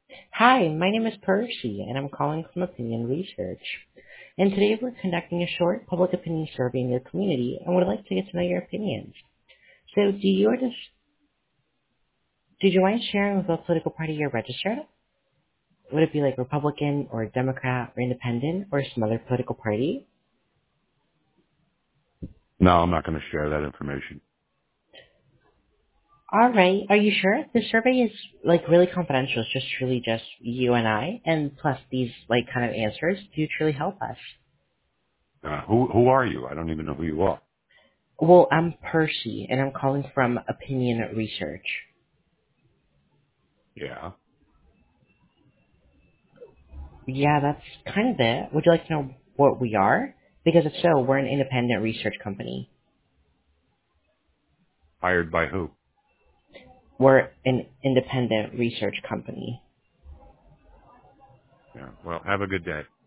Hi, my name is Percy, and I'm calling from Opinion Research. And today we're conducting a short public opinion survey in your community and would like to get to know your opinions. So did you mind sharing with what political party you're registered? Would it be like Republican or Democrat or Independent or some other political party? No, I'm not going to share that information. All right, are you sure? The survey is like really confidential. It's just truly just you and I, and plus these like kind of answers do truly help us. Who are you? I don't even know who you are. Well, I'm Percy, and I'm calling from Opinion Research. Yeah. Yeah, that's kind of it. Would you like to know what we are? Because if so, we're an independent research company. Hired by who? We're an independent research company. Yeah. Well, have a good day.